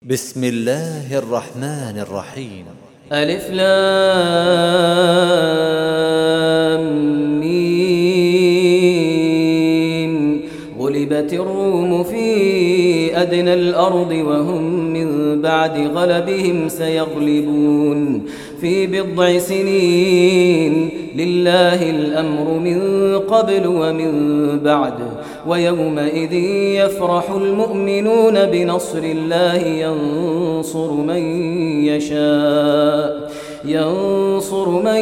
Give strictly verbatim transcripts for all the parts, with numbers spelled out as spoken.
بسم الله الرحمن الرحيم. ألف لام ميم. غلبت الروم في أدنى الأرض وهم من بعد غلبهم سيغلبون في بضع سنين. لله الأمر من قبل ومن بعد، ويومئذ يفرح المؤمنون بنصر الله ينصر من يشاء ينصر من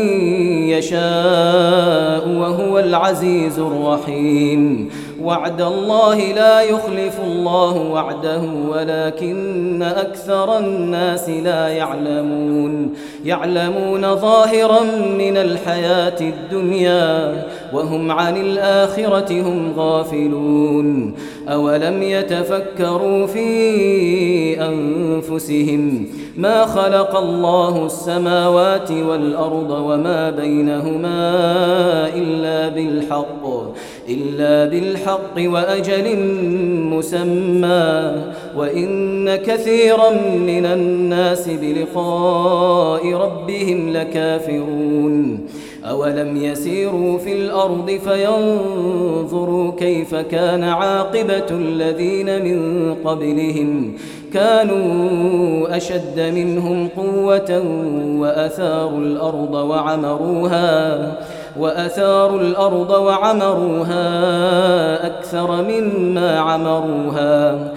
يشاء وهو العزيز الرحيم. وعد الله لا يخلف الله وعده ولكن أكثر الناس لا يعلمون يعلمون ظاهرا من الحياة الدنيا وهم عن الآخرة هم غافلون. أولم يتفكروا في أنفسهم ما خلق الله السماوات والأرض وما بينهما إلا بالحق إلا بالحق وأجل مسمى، وإن كثيرا من الناس بلقاء ربهم لكافرون. أولم يسيروا في الأرض فينظروا كيف كان عاقبة الذين من قبلهم كانوا أشد منهم قوة وأثاروا الأرض وعمروها وأثاروا الأرض وعمروها أكثر مما عمروها،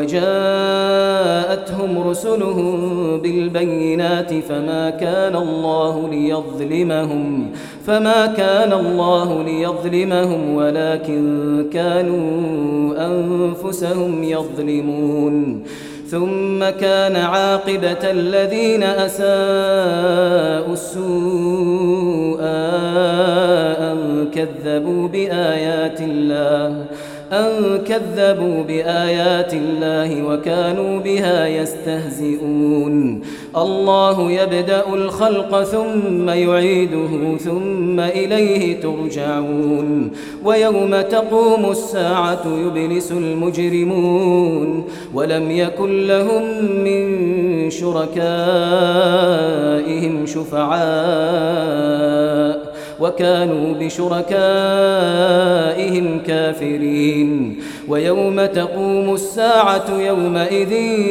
وجاءتهم رسلهم بالبينات فما كان الله ليظلمهم فما كان الله ليظلمهم ولكن كانوا أنفسهم يظلمون. ثم كان عاقبة الذين أساءوا السوء أن كذبوا بآيات الله أن كذبوا بآيات الله وكانوا بها يستهزئون. الله يبدأ الخلق ثم يعيده ثم إليه ترجعون. ويوم تقوم الساعة يبلس المجرمون ولم يكن لهم من شركائهم شفعاء وكانوا بشركائهم كافرين. ويوم تقوم الساعة يومئذ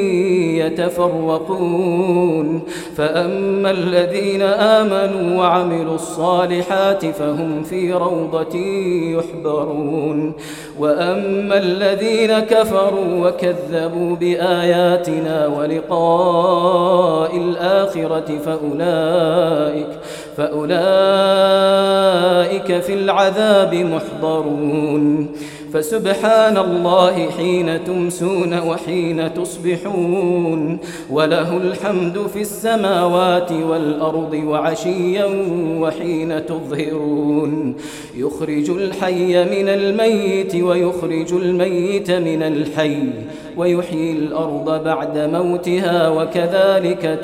يتفرقون، فأما الذين آمنوا وعملوا الصالحات فهم في روضة يحبرون، وأما الذين كفروا وكذبوا بآياتنا ولقاء الآخرة فأولئك فأولئك في العذاب محضرون. فسبحان الله حين تمسون وحين تصبحون، وله الحمد في السماوات والأرض وعشيا وحين تظهرون. يخرج الحي من الميت ويخرج الميت من الحي ويحيي الأرض بعد موتها وكذلك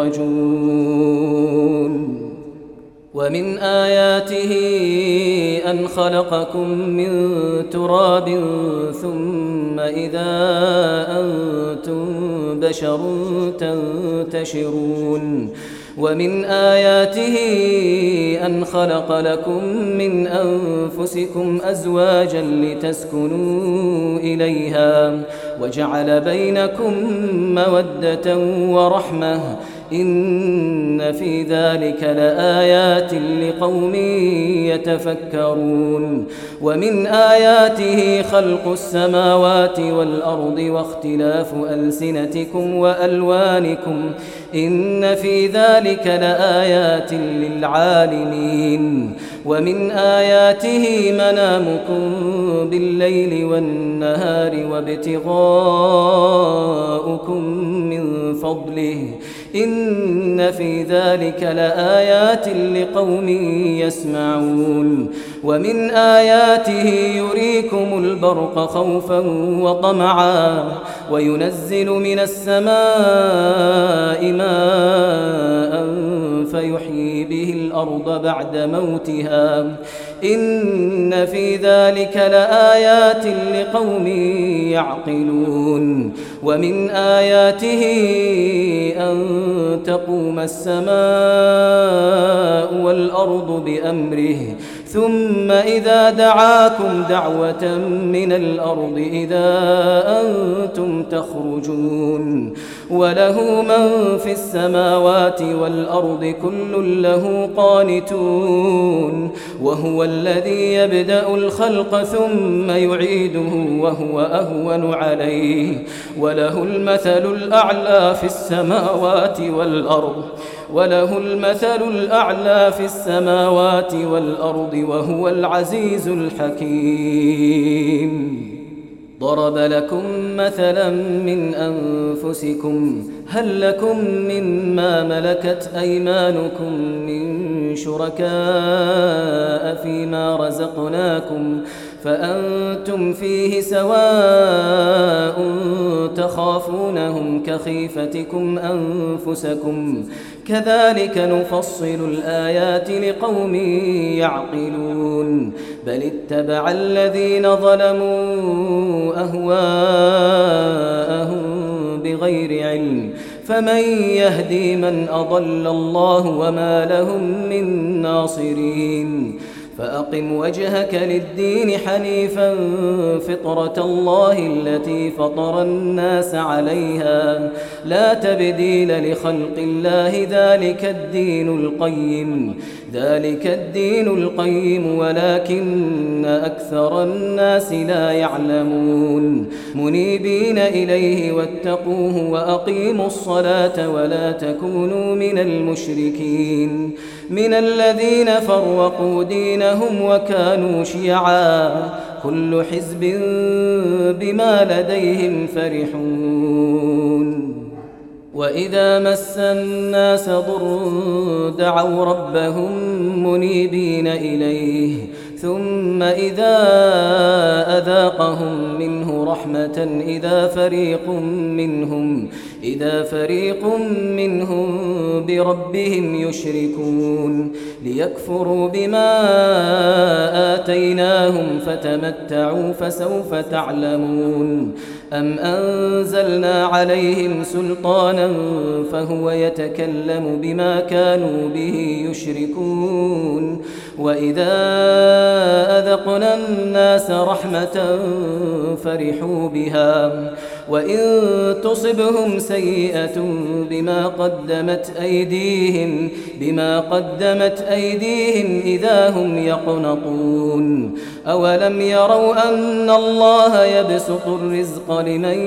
تخرجون. ومن آياته أن خلقكم من تراب ثم إذا أنتم بشر تنتشرون. ومن آياته أن خلق لكم من أنفسكم أزواجا لتسكنوا إليها وجعل بينكم مودة ورحمة إن في ذلك لآيات لقوم يتفكرون. ومن آياته خلق السماوات والأرض واختلاف ألسنتكم وألوانكم إن في ذلك لآيات للعالمين. ومن آياته منامكم بالليل والنهار وابتغاؤكم من فضله إن في ذلك لآيات لقوم يسمعون. ومن آياته يريكم البرق خوفا وطمعا وينزل من السماء ماء فيحيي به الأرض بعد موتها إن في ذلك لآيات لقوم يعقلون ومن آياته أن تقوم السماء والأرض بأمره ثم إذا دعاكم دعوة من الأرض إذا أنتم تخرجون وله من في السماوات والأرض كل له قانتون وهو الذي يبدأ الخلق ثم يعيده وهو أهون عليه وله المثل الأعلى في السماوات والأرض وله المثل الأعلى في السماوات والأرض وهو العزيز الحكيم ضرب لكم مثلا من أنفسكم هل لكم مما ملكت أيمانكم من شركاء فيما رزقناكم فأنتم فيه سواء تخافونهم كخيفتكم أنفسكم كذلك نفصل الآيات لقوم يعقلون بل اتبع الذين ظلموا أهواءهم بغير علم فمن يهدي من أضل الله وما لهم من ناصرين فأقم وجهك للدين حنيفا فطرة الله التي فطر الناس عليها لا تبديل لخلق الله ذلك الدين القيم ذلك الدين القيم ولكن أكثر الناس لا يعلمون منيبين إليه واتقوه وأقيموا الصلاة ولا تكونوا من المشركين من الذين فرقوا دينهم وكانوا شيعا كل حزب بما لديهم فرحون وإذا مس الناس ضر دعوا ربهم منيبين إليه ثم إذا أذاقهم منه رحمة إذا فريق منهم إذا فريق منهم بربهم يشركون ليكفروا بما آتيناهم فتمتعوا فسوف تعلمون أم أنزلنا عليهم سلطانا فهو يتكلم بما كانوا به يشركون وإذا أذقنا الناس رحمة فرحوا بها وإن تصبهم سيئة بما قدمت أيديهم بما قدمت أيديهم إذا هم يقنطون أولم يروا أن الله يبسط الرزق لمن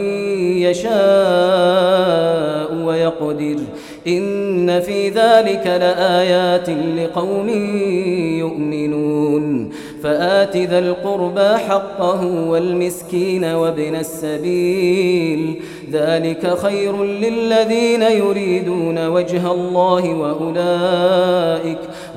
يشاء ويقدر إن في ذلك لآيات لقوم يؤمنون فآت ذا القربى حقه والمسكين وابن السبيل ذلك خير للذين يريدون وجه الله وأولئك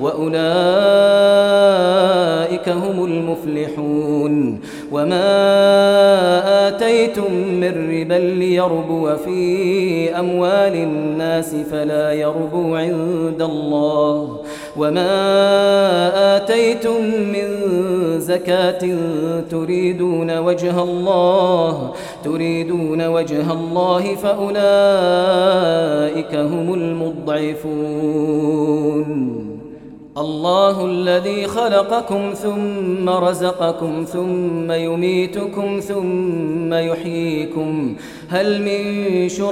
وأولئك هم المفلحون وما آتيتم من ربا ليربو في أموال الناس فلا يربو عند الله وما آتيتم من زكاة تريدون وجه الله تريدون وجه الله فأولئك هم المضعفون الله الذي خلقكم ثم رزقكم ثم يميتكم ثم يحييكم هل من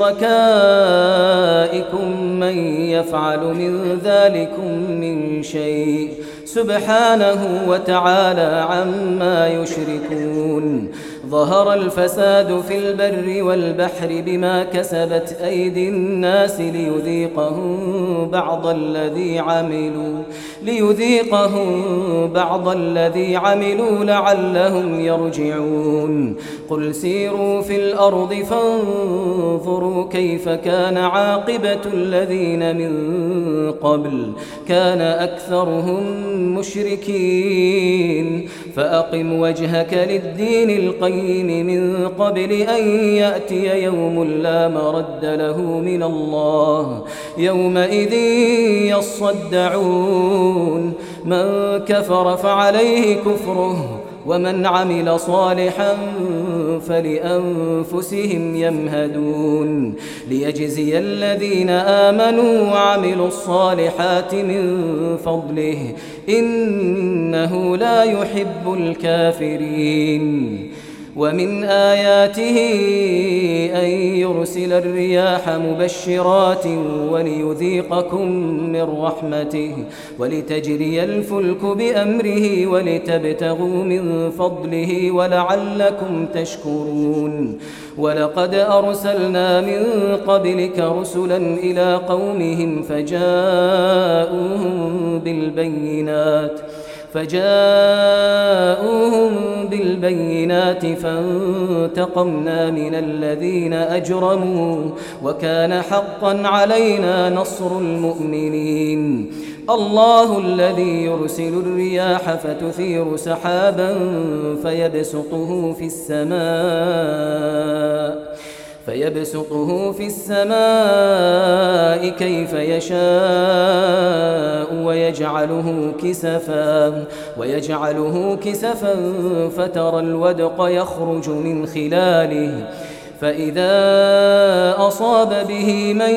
شركائكم من يفعل من ذلكم من شيء سبحانه وتعالى عما يشركون ظهر الفساد في البر والبحر بما كسبت أيدي الناس ليذيقهم بعض الذي عملوا ليذيقهم بعض الذي عملوا لعلهم يرجعون قل سيروا في الأرض فانظروا كيف كان عاقبة الذين من قبل كان أكثرهم مشركين فأقم وجهك للدين القيم من قبل أن يأتي يوم لا مرد له من الله يومئذ يصدعون من كفر فعليه كفره ومن عمل صالحا فلأنفسهم يمهدون ليجزي الذين آمنوا وعملوا الصالحات من فضله إنه لا يحب الكافرين. ومن آياته أن يرسل الرياح مبشرات وليذيقكم من رحمته ولتجري الفلك بأمره ولتبتغوا من فضله ولعلكم تشكرون. ولقد أرسلنا من قبلك رسلا إلى قومهم فجاءوهم بالبينات فجاءوهم بالبينات فانتقمنا من الذين أجرموا وكان حقا علينا نصر المؤمنين. الله الذي يرسل الرياح فتثير سحابا فيبسطه في السماء فيبسطه في السماء كيف يشاء ويجعله كسفا ويجعله كسفا فترى الودق يخرج من خلاله فإذا أصاب به من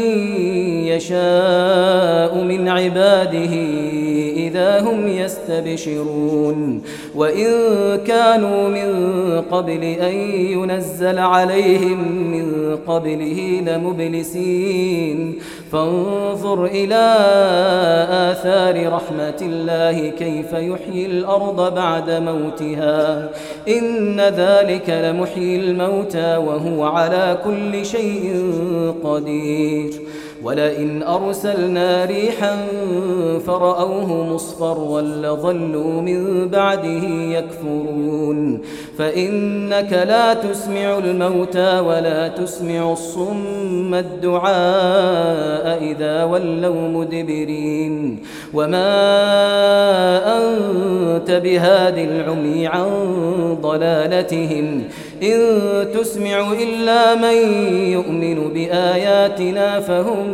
يشاء من عباده إذا هم يستبشرون. وإن كانوا من قبل أن ينزل عليهم من قبله لمبلسين فانظر إلى آثار رحمة الله كيف يحيي الأرض بعد موتها إن ذلك لمحيي الموتى وهو على كل شيء قدير. ولئن أرسلنا ريحا فرأوه مصفرا لظلوا من بعده يكفرون. فإنك لا تسمع الموتى ولا تسمع الصم الدعاء إذا ولوا مدبرين. وما أنت بهاد العمي عن ضلالتهم إن تسمع إلا من يؤمن بآياتنا فهم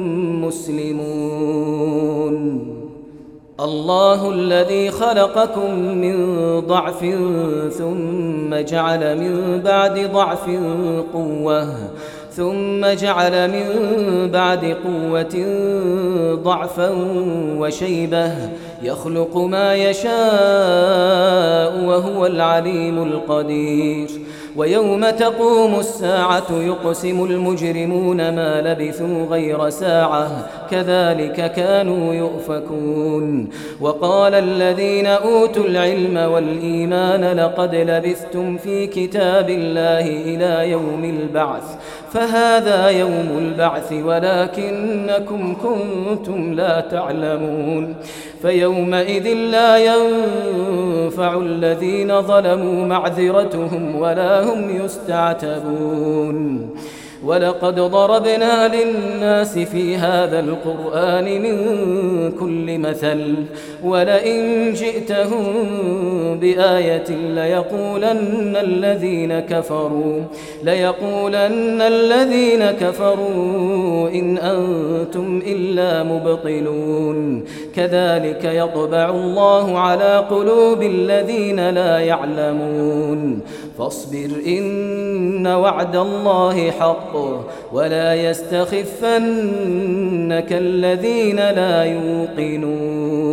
مسلمون. الله الذي خلقكم من ضعف ثم جعل من بعد ضعف قوة ثم جعل من بعد قوة ضعفا وشيبة يخلق ما يشاء وهو العليم القدير. ويوم تقوم الساعة يقسم المجرمون ما لبثوا غير ساعة كذلك كانوا يؤفكون. وقال الذين أوتوا العلم والإيمان لقد لبثتم في كتاب الله إلى يوم البعث فهذا يوم البعث ولكنكم كنتم لا تعلمون. فيومئذ لا ينفع الذين ظلموا معذرتهم ولا هم يستعتبون. ولقد ضربنا للناس في هذا القرآن من كل مثل ولئن جئتهم بآية ليقولن الذين كفروا ليقولن الذين كفروا إن أنتم إلا مبطلون. كذلك يطبع الله على قلوب الذين لا يعلمون. فاصبر إن وعد الله حق ولا يستخفنك الذين لا يوقنون.